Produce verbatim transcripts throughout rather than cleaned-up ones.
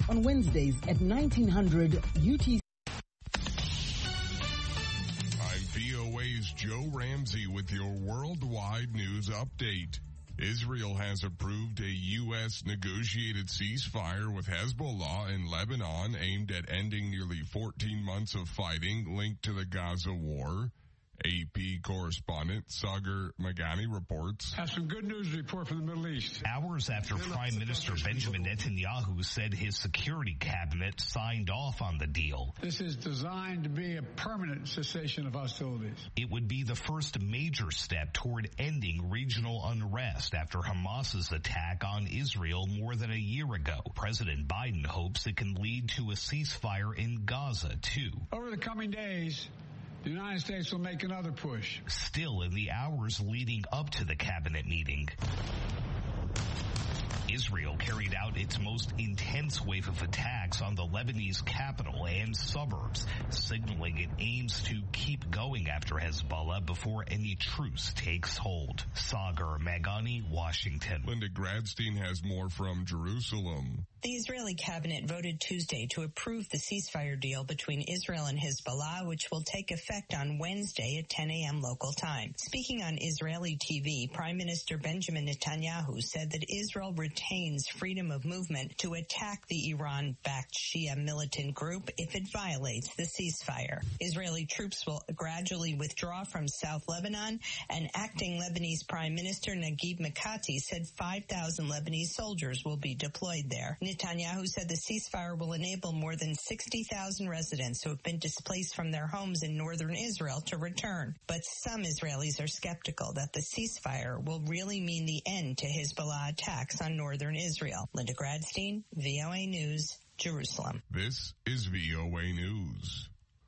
on Wednesdays at nineteen hundred U T C. I'm V O A's Joe Ramsey with your worldwide news update. Israel has approved a U S negotiated ceasefire with Hezbollah in Lebanon aimed at ending nearly fourteen months of fighting linked to the Gaza war. A P correspondent Sagar Magani reports. Have some good news to report from the Middle East. Hours after Prime Minister Benjamin Netanyahu said his security cabinet signed off on the deal. This is designed to be a permanent cessation of hostilities. It would be the first major step toward ending regional unrest after Hamas's attack on Israel more than a year ago. President Biden hopes it can lead to a ceasefire in Gaza, too. Over the coming days, the United States will make another push. Still, in the hours leading up to the cabinet meeting, Israel carried out its most intense wave of attacks on the Lebanese capital and suburbs, signaling it aims to keep going after Hezbollah before any truce takes hold. Sagar Magani, Washington. Linda Gradstein has more from Jerusalem. The Israeli cabinet voted Tuesday to approve the ceasefire deal between Israel and Hezbollah, which will take effect on Wednesday at ten a.m. local time. Speaking on Israeli T V, Prime Minister Benjamin Netanyahu said that Israel retains freedom of movement to attack the Iran-backed Shia militant group if it violates the ceasefire. Israeli troops will gradually withdraw from South Lebanon, and acting Lebanese Prime Minister Naguib Mikati said five thousand Lebanese soldiers will be deployed there. Netanyahu said the ceasefire will enable more than sixty thousand residents who have been displaced from their homes in northern Israel to return. But some Israelis are skeptical that the ceasefire will really mean the end to Hezbollah attacks on northern Israel. Linda Gradstein, V O A News, Jerusalem. This is V O A News.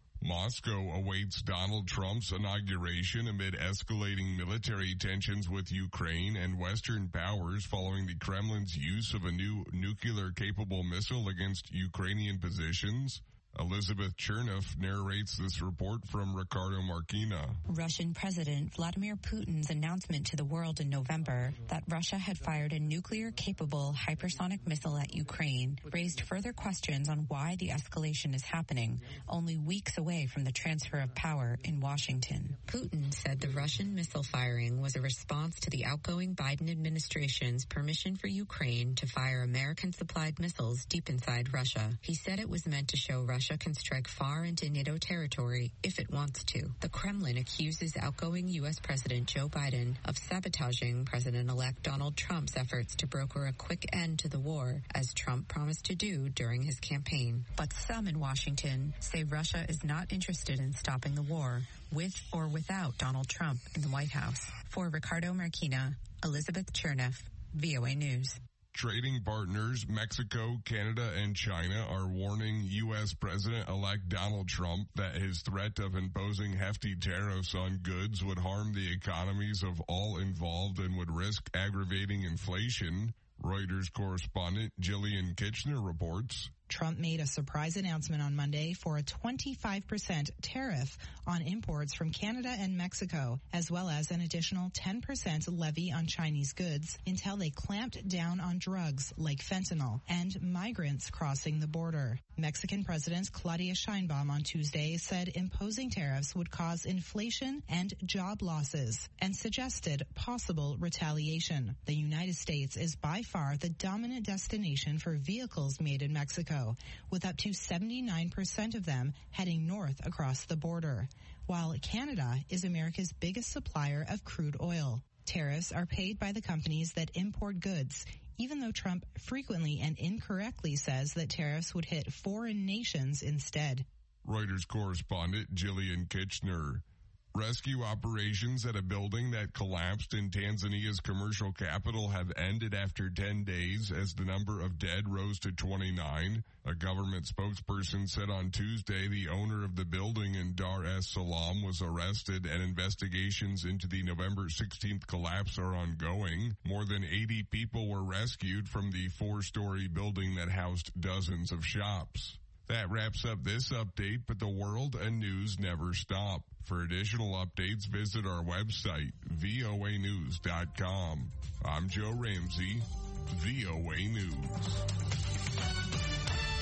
Moscow awaits Donald Trump's inauguration amid escalating military tensions with Ukraine and Western powers following the Kremlin's use of a new nuclear-capable missile against Ukrainian positions. Elizabeth Chernoff narrates this report from Ricardo Marquina. Russian President Vladimir Putin's announcement to the world in November that Russia had fired a nuclear-capable hypersonic missile at Ukraine raised further questions on why the escalation is happening, only weeks away from the transfer of power in Washington. Putin said the Russian missile firing was a response to the outgoing Biden administration's permission for Ukraine to fire American-supplied missiles deep inside Russia. He said it was meant to show Russia Russia can strike far into NATO territory if it wants to. The Kremlin accuses outgoing U S President Joe Biden of sabotaging President-elect Donald Trump's efforts to broker a quick end to the war, as Trump promised to do during his campaign. But some in Washington say Russia is not interested in stopping the war, with or without Donald Trump in the White House. For Ricardo Marquina, Elizabeth Chernoff, V O A News. Trading partners Mexico, Canada, and China are warning U S President-elect Donald Trump that his threat of imposing hefty tariffs on goods would harm the economies of all involved and would risk aggravating inflation. Reuters correspondent Jillian Kitchener reports. Trump made a surprise announcement on Monday for a twenty-five percent tariff on imports from Canada and Mexico, as well as an additional ten percent levy on Chinese goods until they clamped down on drugs like fentanyl and migrants crossing the border. Mexican President Claudia Sheinbaum on Tuesday said imposing tariffs would cause inflation and job losses and suggested possible retaliation. The United States is by far the dominant destination for vehicles made in Mexico, with up to seventy-nine percent of them heading north across the border, while Canada is America's biggest supplier of crude oil. Tariffs are paid by the companies that import goods, even though Trump frequently and incorrectly says that tariffs would hit foreign nations instead. Reuters correspondent Jillian Kitchener. Rescue operations at a building that collapsed in Tanzania's commercial capital have ended after ten days as the number of dead rose to twenty-nine. A government spokesperson said on Tuesday the owner of the building in Dar es Salaam was arrested and investigations into the November sixteenth collapse are ongoing. More than eighty people were rescued from the four-story building that housed dozens of shops. That wraps up this update, but the world and news never stop. For additional updates, visit our website, V O A news dot com. I'm Joe Ramsey, V O A News.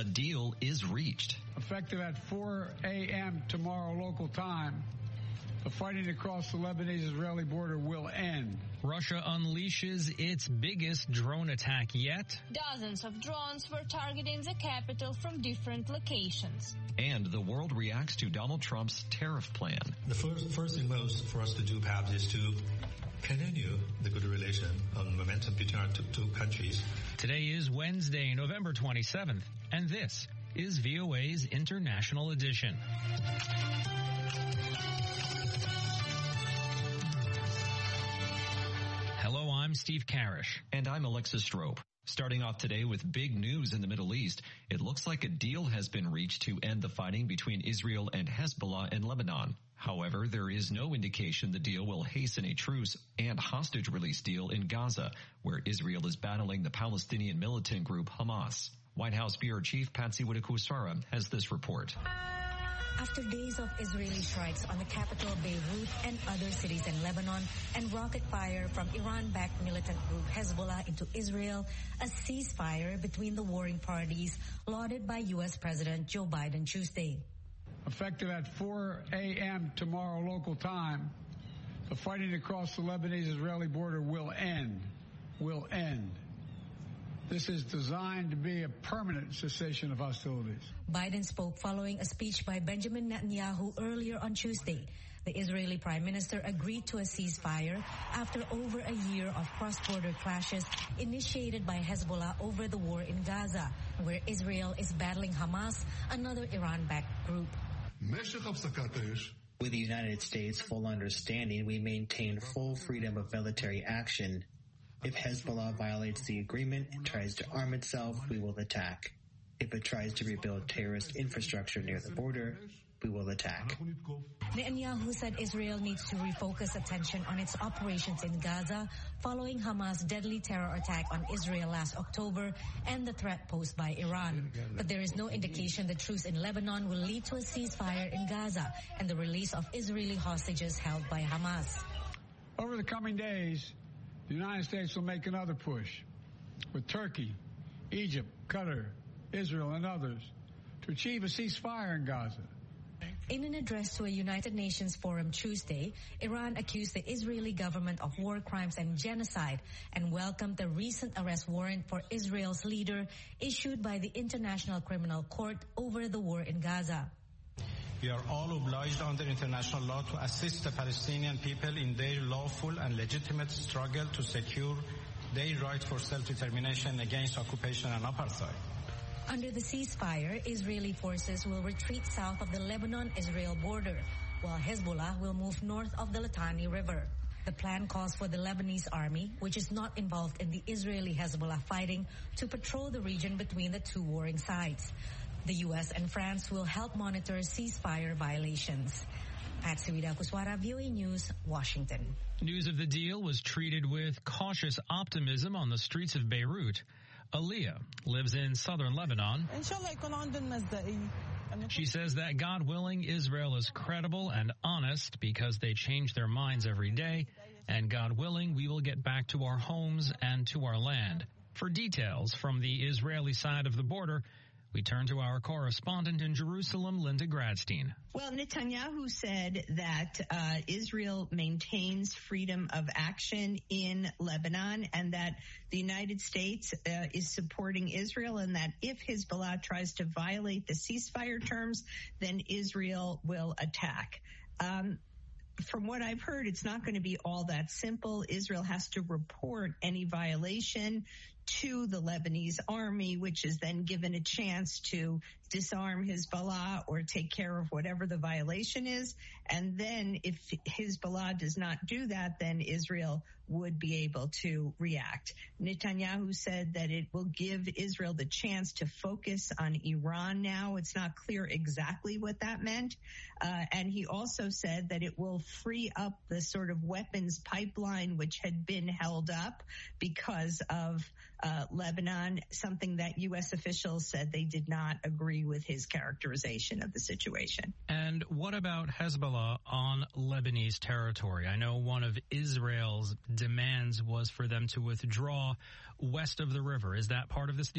A deal is reached. Effective at four a.m. tomorrow local time, the fighting across the Lebanese-Israeli border will end. Russia unleashes its biggest drone attack yet. Dozens of drones were targeting the capital from different locations. And the world reacts to Donald Trump's tariff plan. The first, first and most for us to do perhaps is to continue the good relation and momentum between our two, two countries. Today is Wednesday, November twenty-seventh, and this is V O A's International Edition. Hello, I'm Steve Karish. And I'm Alexis Strope. Starting off today with big news in the Middle East, it looks like a deal has been reached to end the fighting between Israel and Hezbollah in Lebanon. However, there is no indication the deal will hasten a truce and hostage release deal in Gaza, where Israel is battling the Palestinian militant group Hamas. White House Bureau Chief Patsy Widakuswara has this report. After days of Israeli strikes on the capital Beirut and other cities in Lebanon and rocket fire from Iran-backed militant group Hezbollah into Israel, a ceasefire between the warring parties lauded by U S President Joe Biden Tuesday. Effective at four a.m. tomorrow local time, the fighting across the Lebanese-Israeli border will end. Will end. This is designed to be a permanent cessation of hostilities. Biden spoke following a speech by Benjamin Netanyahu earlier on Tuesday. The Israeli prime minister agreed to a ceasefire after over a year of cross-border clashes initiated by Hezbollah over the war in Gaza, where Israel is battling Hamas, another Iran-backed group. With the United States' full understanding, we maintain full freedom of military action. If Hezbollah violates the agreement and tries to arm itself, we will attack. If it tries to rebuild terrorist infrastructure near the border, we will attack. Netanyahu said Israel needs to refocus attention on its operations in Gaza following Hamas' deadly terror attack on Israel last October and the threat posed by Iran. But there is no indication the truce in Lebanon will lead to a ceasefire in Gaza and the release of Israeli hostages held by Hamas. Over the coming days, the United States will make another push with Turkey, Egypt, Qatar, Israel, and others to achieve a ceasefire in Gaza. In an address to a United Nations forum Tuesday, Iran accused the Israeli government of war crimes and genocide and welcomed the recent arrest warrant for Israel's leader issued by the International Criminal Court over the war in Gaza. We are all obliged under international law to assist the Palestinian people in their lawful and legitimate struggle to secure their right for self-determination against occupation and apartheid. Under the ceasefire, Israeli forces will retreat south of the Lebanon-Israel border, while Hezbollah will move north of the Litani River. The plan calls for the Lebanese army, which is not involved in the Israeli-Hezbollah fighting, to patrol the region between the two warring sides. The U S and France will help monitor ceasefire violations. Patsy Widakuswara, V O A News, Washington. News of the deal was treated with cautious optimism on the streets of Beirut. Aliyah lives in southern Lebanon. She says that, God willing, Israel is credible and honest because they change their minds every day. And God willing, we will get back to our homes and to our land. For details from the Israeli side of the border, we turn to our correspondent in Jerusalem, Linda Gradstein. Well, Netanyahu said that uh, Israel maintains freedom of action in Lebanon and that the United States uh, is supporting Israel and that if Hezbollah tries to violate the ceasefire terms, then Israel will attack. Um, From what I've heard, it's not going to be all that simple. Israel has to report any violation to the Lebanese army, which is then given a chance to disarm Hezbollah or take care of whatever the violation is. And then if Hezbollah does not do that, then Israel would be able to react. Netanyahu said that it will give Israel the chance to focus on Iran now. It's not clear exactly what that meant. Uh, and he also said that it will free up the sort of weapons pipeline which had been held up because of uh, Lebanon, something that U S officials said they did not agree with his characterization of the situation. And what about Hezbollah on Lebanese territory? I know one of Israel's demands was for them to withdraw west of the river. Is that part of this deal?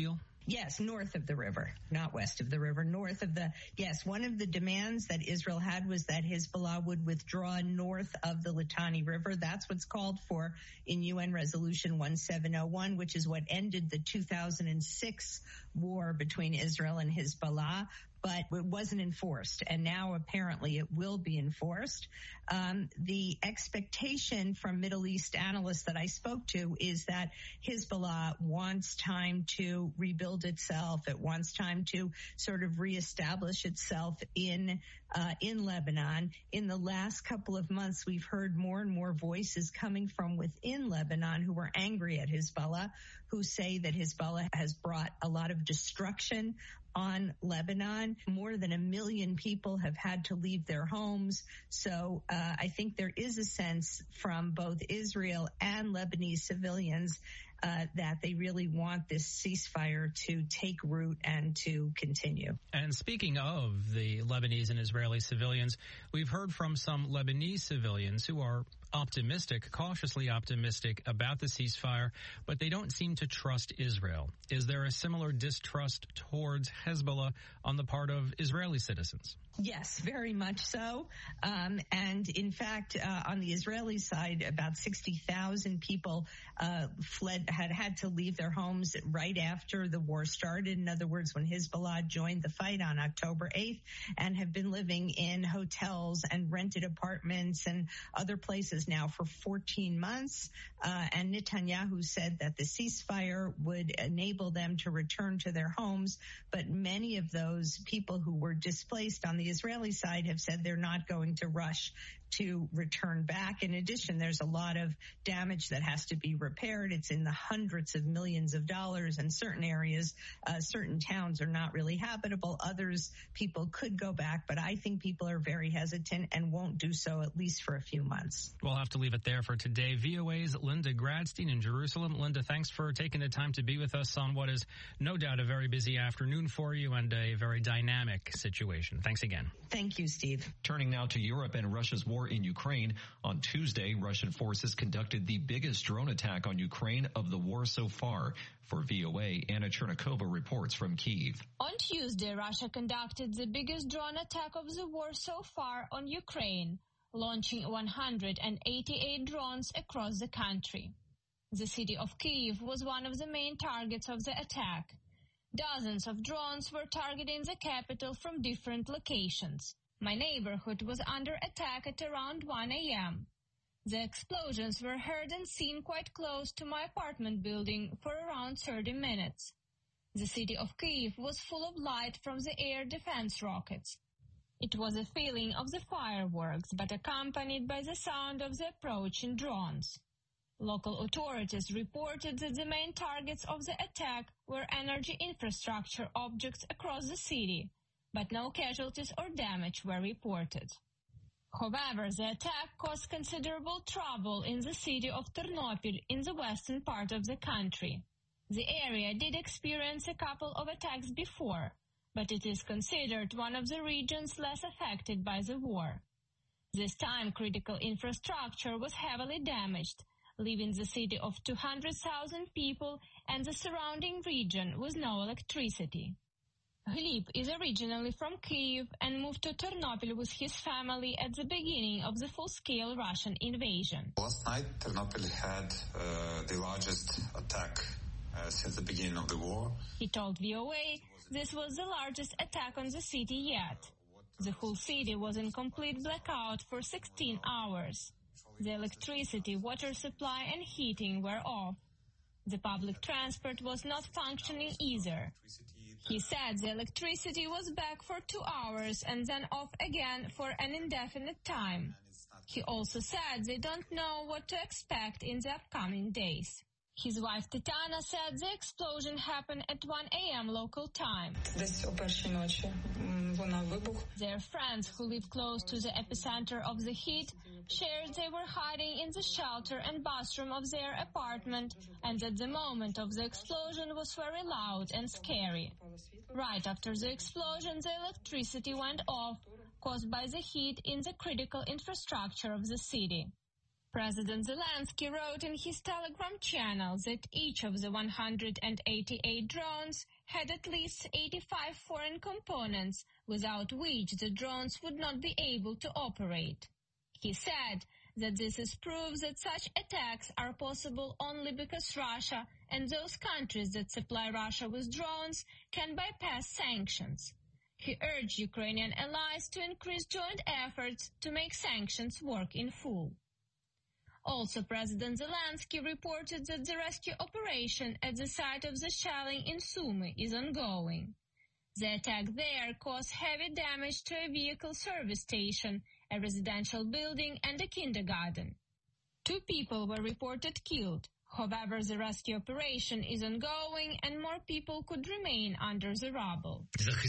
Yes, north of the river, not west of the river, north of the, yes, one of the demands that Israel had was that Hezbollah would withdraw north of the Litani River. That's what's called for in U N Resolution one seven oh one, which is what ended the two thousand six war between Israel and Hezbollah. But it wasn't enforced, and now apparently it will be enforced. Um, the expectation from Middle East analysts that I spoke to is that Hezbollah wants time to rebuild itself. It wants time to sort of reestablish itself in uh, in Lebanon. In the last couple of months, we've heard more and more voices coming from within Lebanon who are angry at Hezbollah, who say that Hezbollah has brought a lot of destruction on Lebanon. More than a million people have had to leave their homes. So uh, I think there is a sense from both Israel and Lebanese civilians uh, that they really want this ceasefire to take root and to continue. And speaking of the Lebanese and Israeli civilians, we've heard from some Lebanese civilians who are optimistic, cautiously optimistic about the ceasefire, but they don't seem to trust Israel. Is there a similar distrust towards Hezbollah on the part of Israeli citizens? Yes, very much so. Um, and in fact, uh, on the Israeli side, about sixty thousand people uh, fled, had had to leave their homes right after the war started. In other words, when Hezbollah joined the fight on October eighth, and have been living in hotels and rented apartments and other places now for fourteen months. Uh, and Netanyahu said that the ceasefire would enable them to return to their homes. But many of those people who were displaced on the Israeli side have said they're not going to rush to return back. In addition, there's a lot of damage that has to be repaired. It's in the hundreds of millions of dollars, and certain areas, uh, certain towns are not really habitable. Others, people could go back, but I think people are very hesitant and won't do so at least for a few months. We'll have to leave it there for today. V O A's Linda Gradstein in Jerusalem. Linda, thanks for taking the time to be with us on what is no doubt a very busy afternoon for you and a very dynamic situation. Thanks again. Thank you, Steve. Turning now to Europe and Russia's war in Ukraine. On Tuesday, Russian forces conducted the biggest drone attack on Ukraine of the war so far. For V O A, Anna Chernikova reports from Kyiv. On Tuesday, Russia conducted the biggest drone attack of the war so far on Ukraine, launching one hundred eighty-eight drones across the country. The city of Kyiv was one of the main targets of the attack. Dozens of drones were targeting the capital from different locations. My neighborhood was under attack at around one a.m. The explosions were heard and seen quite close to my apartment building for around thirty minutes. The city of Kyiv was full of light from the air defense rockets. It was a feeling of the fireworks, but accompanied by the sound of the approaching drones. Local authorities reported that the main targets of the attack were energy infrastructure objects across the city, but no casualties or damage were reported. However, the attack caused considerable trouble in the city of Ternopil in the western part of the country. The area did experience a couple of attacks before, but it is considered one of the regions less affected by the war. This time, critical infrastructure was heavily damaged, leaving the city of two hundred thousand people and the surrounding region with no electricity. Gleb is originally from Kyiv and moved to Ternopil with his family at the beginning of the full-scale Russian invasion. Last night, Ternopil had uh, the largest attack uh, since the beginning of the war. He told V O A this was the largest attack on the city yet. The whole city was in complete blackout for sixteen hours. The electricity, water supply and heating were off. The public transport was not functioning either. He said the electricity was back for two hours and then off again for an indefinite time. He also said they don't know what to expect in the upcoming days. His wife Tatiana said the explosion happened at one a.m. local time. Their friends who live close to the epicenter of the heat shared they were hiding in the shelter and bathroom of their apartment, and that the moment of the explosion was very loud and scary. Right after the explosion, the electricity went off, caused by the heat in the critical infrastructure of the city. President Zelensky wrote in his Telegram channel that each of the one hundred eighty-eight drones had at least eighty-five foreign components, without which the drones would not be able to operate. He said that this is proof that such attacks are possible only because Russia and those countries that supply Russia with drones can bypass sanctions. He urged Ukrainian allies to increase joint efforts to make sanctions work in full. Also, President Zelensky reported that the rescue operation at the site of the shelling in Sumy is ongoing. The attack there caused heavy damage to a vehicle service station, a residential building, and a kindergarten. Two people were reported killed. However, the rescue operation is ongoing and more people could remain under the rubble.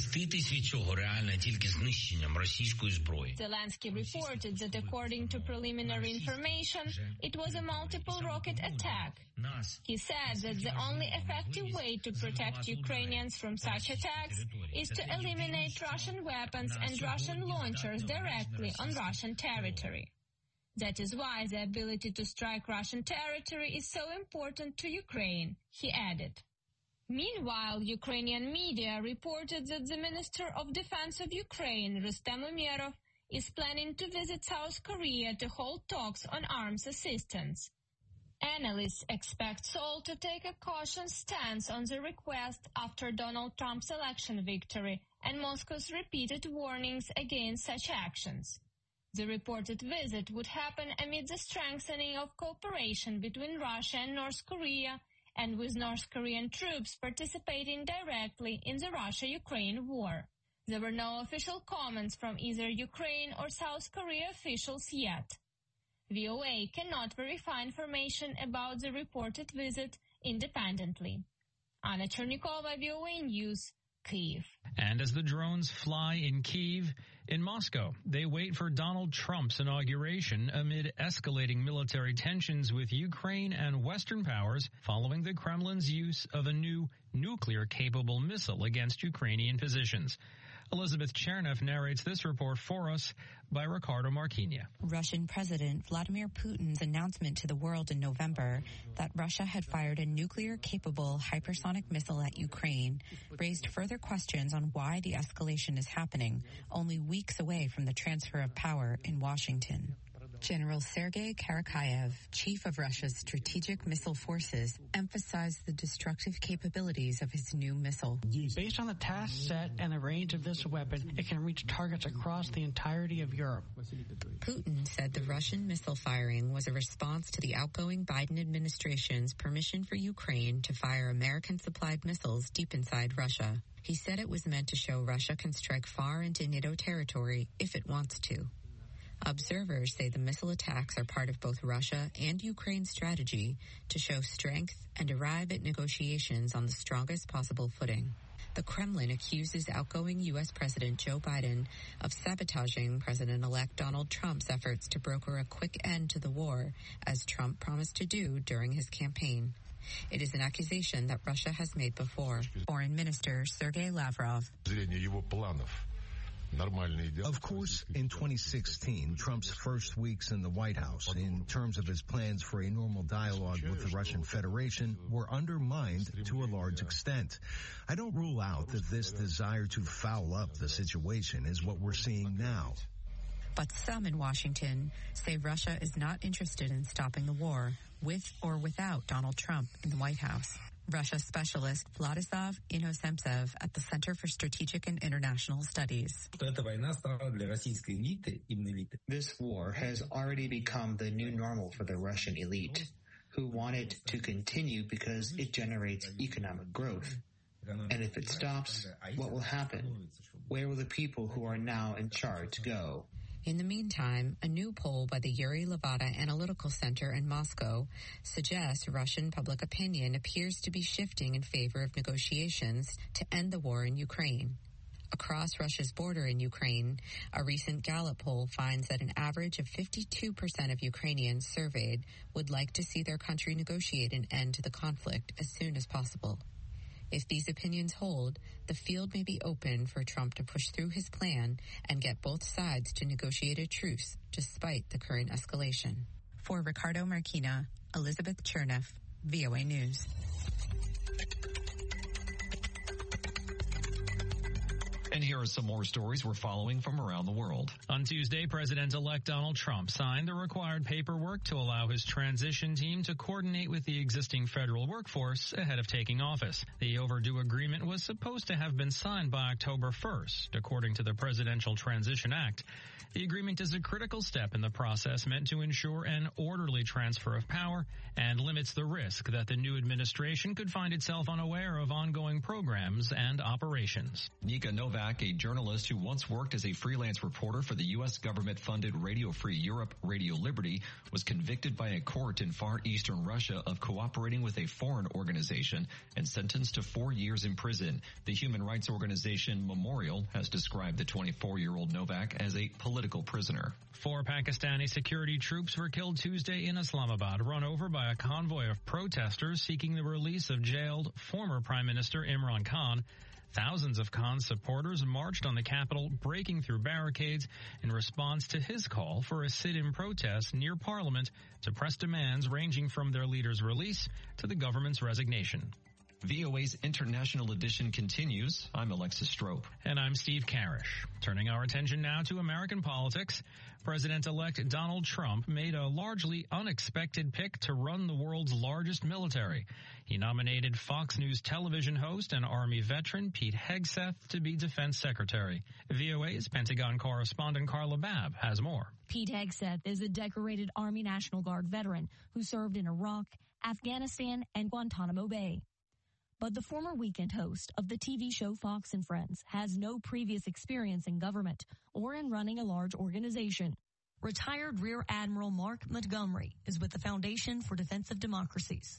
Zelensky reported that according to preliminary information, it was a multiple rocket attack. He said that the only effective way to protect Ukrainians from such attacks is to eliminate Russian weapons and Russian launchers directly on Russian territory. That is why the ability to strike Russian territory is so important to Ukraine, he added. Meanwhile, Ukrainian media reported that the Minister of Defense of Ukraine, Rustem Umerov, is planning to visit South Korea to hold talks on arms assistance. Analysts expect Seoul to take a cautious stance on the request after Donald Trump's election victory and Moscow's repeated warnings against such actions. The reported visit would happen amid the strengthening of cooperation between Russia and North Korea, and with North Korean troops participating directly in the Russia-Ukraine war. There were no official comments from either Ukraine or South Korea officials yet. V O A cannot verify information about the reported visit independently. Anna Chernikova, V O A News, Kyiv. And as the drones fly in Kyiv, in Moscow, they wait for Donald Trump's inauguration amid escalating military tensions with Ukraine and Western powers following the Kremlin's use of a new nuclear-capable missile against Ukrainian positions. Elizabeth Chernev narrates this report for us by Ricardo Marquinhos. Russian President Vladimir Putin's announcement to the world in November that Russia had fired a nuclear-capable hypersonic missile at Ukraine raised further questions on why the escalation is happening, only weeks away from the transfer of power in Washington. General Sergei Karakayev, chief of Russia's strategic missile forces, emphasized the destructive capabilities of his new missile. Based on the task set and the range of this weapon, it can reach targets across the entirety of Europe. Putin said the Russian missile firing was a response to the outgoing Biden administration's permission for Ukraine to fire American-supplied missiles deep inside Russia. He said it was meant to show Russia can strike far into NATO territory if it wants to. Observers say the missile attacks are part of both Russia and Ukraine's strategy to show strength and arrive at negotiations on the strongest possible footing. The Kremlin accuses outgoing U S President Joe Biden of sabotaging President-elect Donald Trump's efforts to broker a quick end to the war, as Trump promised to do during his campaign. It is an accusation that Russia has made before. Foreign Minister Sergei Lavrov. Of course, in twenty sixteen, Trump's first weeks in the White House, in terms of his plans for a normal dialogue with the Russian Federation, were undermined to a large extent. I don't rule out that this desire to foul up the situation is what we're seeing now. But some in Washington say Russia is not interested in stopping the war, with or without Donald Trump in the White House. Russia specialist Vladislav Inozemtsev at the Center for Strategic and International Studies. This war has already become the new normal for the Russian elite, who want it to continue because it generates economic growth. And if it stops, what will happen? Where will the people who are now in charge go? In the meantime, a new poll by the Yuri Levada Analytical Center in Moscow suggests Russian public opinion appears to be shifting in favor of negotiations to end the war in Ukraine. Across Russia's border in Ukraine, a recent Gallup poll finds that an average of fifty-two percent of Ukrainians surveyed would like to see their country negotiate an end to the conflict as soon as possible. If these opinions hold, the field may be open for Trump to push through his plan and get both sides to negotiate a truce despite the current escalation. For Ricardo Marquina, Elizabeth Chernev, V O A News. And here are some more stories we're following from around the world. On Tuesday, President-elect Donald Trump signed the required paperwork to allow his transition team to coordinate with the existing federal workforce ahead of taking office. The overdue agreement was supposed to have been signed by October first, according to the Presidential Transition Act. The agreement is a critical step in the process meant to ensure an orderly transfer of power and limits the risk that the new administration could find itself unaware of ongoing programs and operations. Nika Novak, a journalist who once worked as a freelance reporter for the U S government-funded Radio Free Europe, Radio Liberty, was convicted by a court in far eastern Russia of cooperating with a foreign organization and sentenced to four years in prison. The human rights organization Memorial has described the twenty-four-year-old Novak as a political prisoner. Four Pakistani security troops were killed Tuesday in Islamabad, run over by a convoy of protesters seeking the release of jailed former Prime Minister Imran Khan. Thousands of Khan's supporters marched on the capital, breaking through barricades in response to his call for a sit-in protest near Parliament to press demands ranging from their leader's release to the government's resignation. V O A's International Edition continues. I'm Alexis Strope. And I'm Steve Karish. Turning our attention now to American politics. President-elect Donald Trump made a largely unexpected pick to run the world's largest military. He nominated Fox News television host and Army veteran Pete Hegseth to be Defense Secretary. V O A's Pentagon correspondent Carla Babb has more. Pete Hegseth is a decorated Army National Guard veteran who served in Iraq, Afghanistan, and Guantanamo Bay. But the former weekend host of the T V show Fox and Friends has no previous experience in government or in running a large organization. Retired Rear Admiral Mark Montgomery is with the Foundation for Defensive Democracies.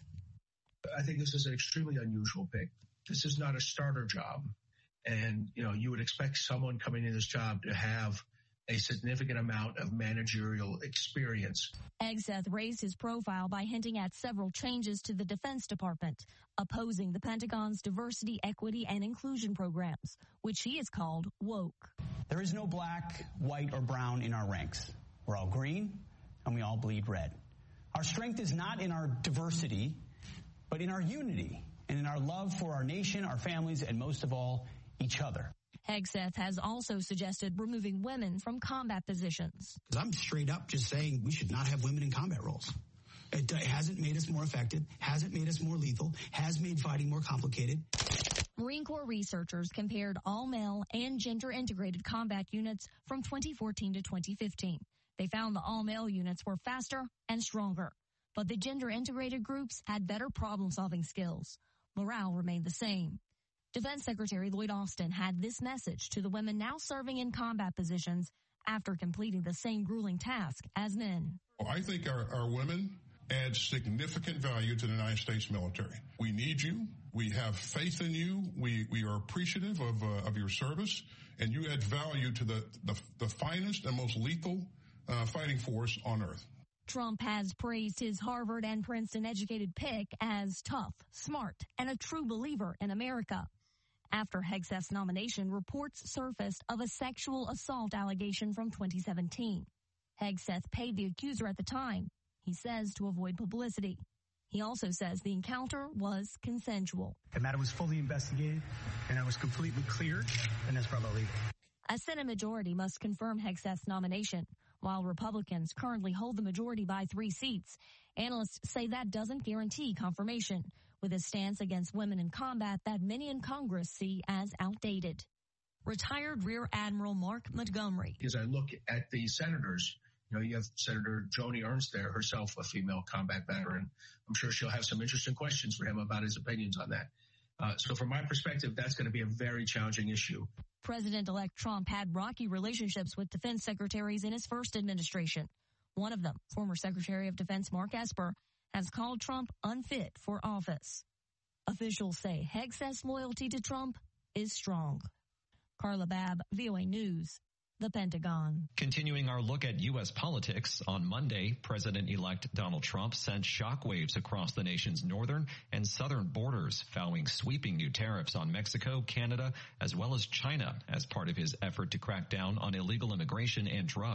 I think this is an extremely unusual pick. This is not a starter job. And, you know, you would expect someone coming in this job to have a significant amount of managerial experience. Hegseth raised his profile by hinting at several changes to the Defense Department, opposing the Pentagon's diversity, equity, and inclusion programs, which he has called woke. There is no black, white, or brown in our ranks. We're all green, and we all bleed red. Our strength is not in our diversity, but in our unity and in our love for our nation, our families, and most of all, each other. Hegseth has also suggested removing women from combat positions. I'm straight up just saying we should not have women in combat roles. It hasn't made us more effective, hasn't made us more lethal, has made fighting more complicated. Marine Corps researchers compared all-male and gender-integrated combat units from twenty fourteen to twenty fifteen. They found the all-male units were faster and stronger, but the gender-integrated groups had better problem-solving skills. Morale remained the same. Defense Secretary Lloyd Austin had this message to the women now serving in combat positions after completing the same grueling task as men. I think our, our women add significant value to the United States military. We need you. We have faith in you. We, we are appreciative of, uh, of your service, and you add value to the, the, the finest and most lethal uh, fighting force on earth. Trump has praised his Harvard and Princeton educated pick as tough, smart, and a true believer in America. After Hegseth's nomination, reports surfaced of a sexual assault allegation from twenty seventeen. Hegseth paid the accuser at the time, he says, to avoid publicity. He also says the encounter was consensual. The matter was fully investigated, and I was completely cleared, and that's probably legal. A Senate majority must confirm Hegseth's nomination. While Republicans currently hold the majority by three seats, analysts say that doesn't guarantee confirmation, with a stance against women in combat that many in Congress see as outdated. Retired Rear Admiral Mark Montgomery. As I look at the senators, you know, you have Senator Joni Ernst there, herself a female combat veteran. I'm sure she'll have some interesting questions for him about his opinions on that. Uh, so from my perspective, that's going to be a very challenging issue. President-elect Trump had rocky relationships with defense secretaries in his first administration. One of them, former Secretary of Defense Mark Esper, has called Trump unfit for office. Officials say Hegseth's loyalty to Trump is strong. Carla Babb, V O A News, the Pentagon. Continuing our look at U S politics, on Monday, President-elect Donald Trump sent shockwaves across the nation's northern and southern borders, vowing sweeping new tariffs on Mexico, Canada, as well as China as part of his effort to crack down on illegal immigration and drugs.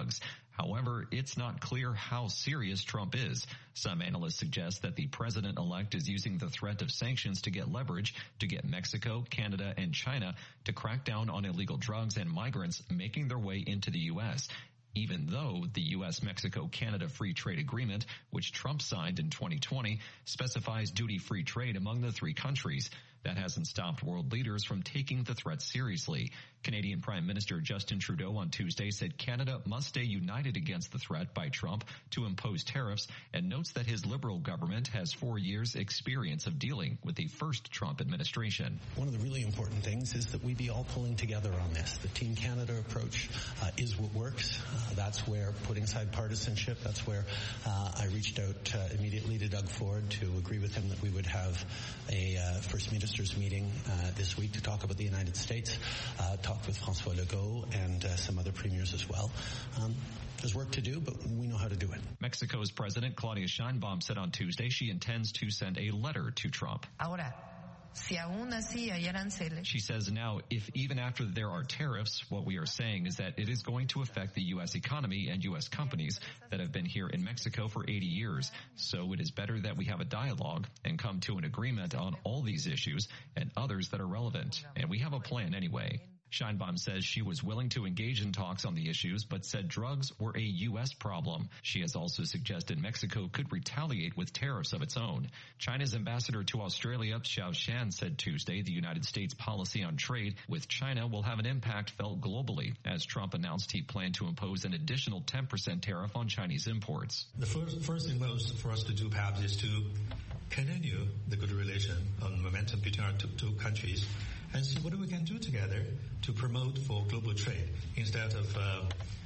However, it's not clear how serious Trump is. Some analysts suggest that the president-elect is using the threat of sanctions to get leverage to get Mexico, Canada, and China to crack down on illegal drugs and migrants making their way into the U S, even though the U S Mexico Canada Free Trade Agreement, which Trump signed in twenty twenty, specifies duty-free trade among the three countries. That hasn't stopped world leaders from taking the threat seriously. Canadian Prime Minister Justin Trudeau on Tuesday said Canada must stay united against the threat by Trump to impose tariffs, and notes that his Liberal government has four years' experience of dealing with the first Trump administration. One of the really important things is that we be all pulling together on this. The Team Canada approach uh, is what works. Uh, that's where, putting aside partisanship, that's where uh, I reached out uh, immediately to Doug Ford to agree with him that we would have a uh, First Minister's meeting uh, this week to talk about the United States, uh, talk with François Legault and uh, some other premiers as well. Um, There's work to do, but we know how to do it. Mexico's President Claudia Sheinbaum said on Tuesday she intends to send a letter to Trump. Ahora, si aún así hay aranceles. She says now, if even after there are tariffs, what we are saying is that it is going to affect the U S economy and U S companies that have been here in Mexico for eighty years. So it is better that we have a dialogue and come to an agreement on all these issues and others that are relevant. And we have a plan anyway. Sheinbaum says she was willing to engage in talks on the issues, but said drugs were a U S problem. She has also suggested Mexico could retaliate with tariffs of its own. China's ambassador to Australia, Xiao Shan, said Tuesday the United States policy on trade with China will have an impact felt globally, as Trump announced he planned to impose an additional ten percent tariff on Chinese imports. The first, first and most for us to do perhaps is to continue the good relation on momentum between our two, two countries and see what we can do together to promote for global trade instead of uh,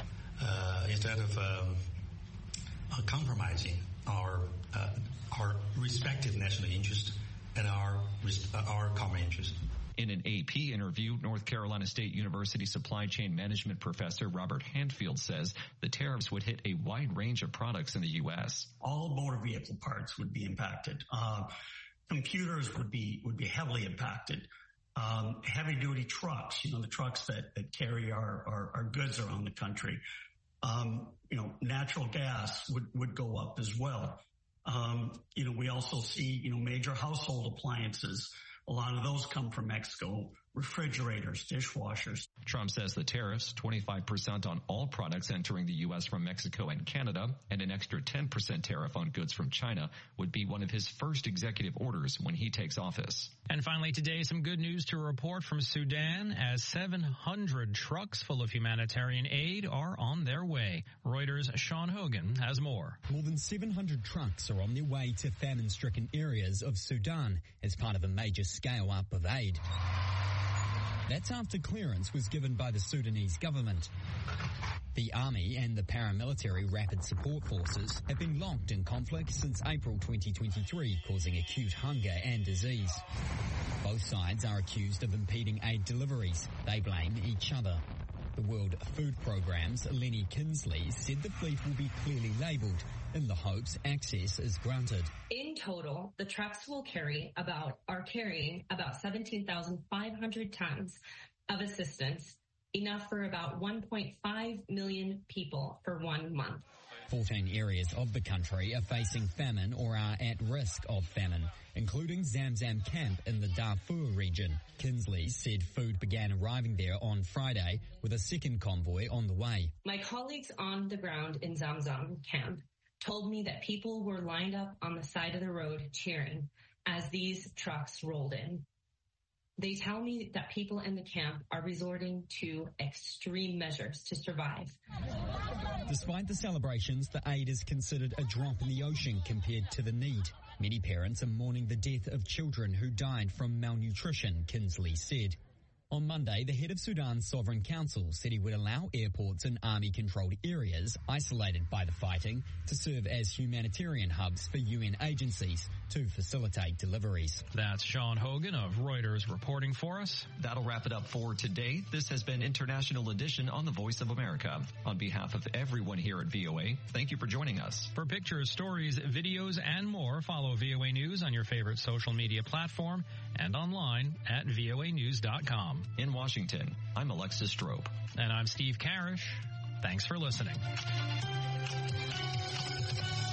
uh, instead of um, uh, compromising our uh, our respective national interest and our uh, our common interest. In an A P interview, North Carolina State University supply chain management professor Robert Handfield says the tariffs would hit a wide range of products in the U S. All motor vehicle parts would be impacted. Uh, computers would be would be heavily impacted. Um, heavy duty trucks, you know, the trucks that, that carry our, our, our goods around the country. Um, you know, natural gas would, would go up as well. Um, you know, we also see, you know, major household appliances. A lot of those come from Mexico. Refrigerators, dishwashers. Trump says the tariffs, twenty-five percent on all products entering the U S from Mexico and Canada, and an extra ten percent tariff on goods from China would be one of his first executive orders when he takes office. And finally today, some good news to report from Sudan as seven hundred trucks full of humanitarian aid are on their way. Reuters' Sean Hogan has more. More than seven hundred trucks are on their way to famine-stricken areas of Sudan as part of a major scale-up of aid. That's after clearance was given by the Sudanese government. The army and the paramilitary rapid support forces have been locked in conflict since April twenty twenty-three, causing acute hunger and disease. Both sides are accused of impeding aid deliveries. They blame each other. The World Food Programme's Lenny Kinsley said the fleet will be clearly labelled in the hopes access is granted. In total, the trucks will carry about, are carrying about seventeen thousand five hundred tons of assistance, enough for about one point five million people for one month. fourteen areas of the country are facing famine or are at risk of famine, including Zamzam Camp in the Darfur region. Kinsley said food began arriving there on Friday with a second convoy on the way. My colleagues on the ground in Zamzam Camp told me that people were lined up on the side of the road cheering as these trucks rolled in. They tell me that people in the camp are resorting to extreme measures to survive. Despite the celebrations, the aid is considered a drop in the ocean compared to the need. Many parents are mourning the death of children who died from malnutrition, Kinsley said. On Monday, the head of Sudan's Sovereign Council said he would allow airports in army-controlled areas isolated by the fighting to serve as humanitarian hubs for U N agencies to facilitate deliveries. That's Sean Hogan of Reuters reporting for us. That'll wrap it up for today. This has been International Edition on the Voice of America. On behalf of everyone here at V O A, thank you for joining us. For pictures, stories, videos, and more, follow V O A News on your favorite social media platform and online at V O A news dot com. In Washington, I'm Alexis Strope. And I'm Steve Karish. Thanks for listening.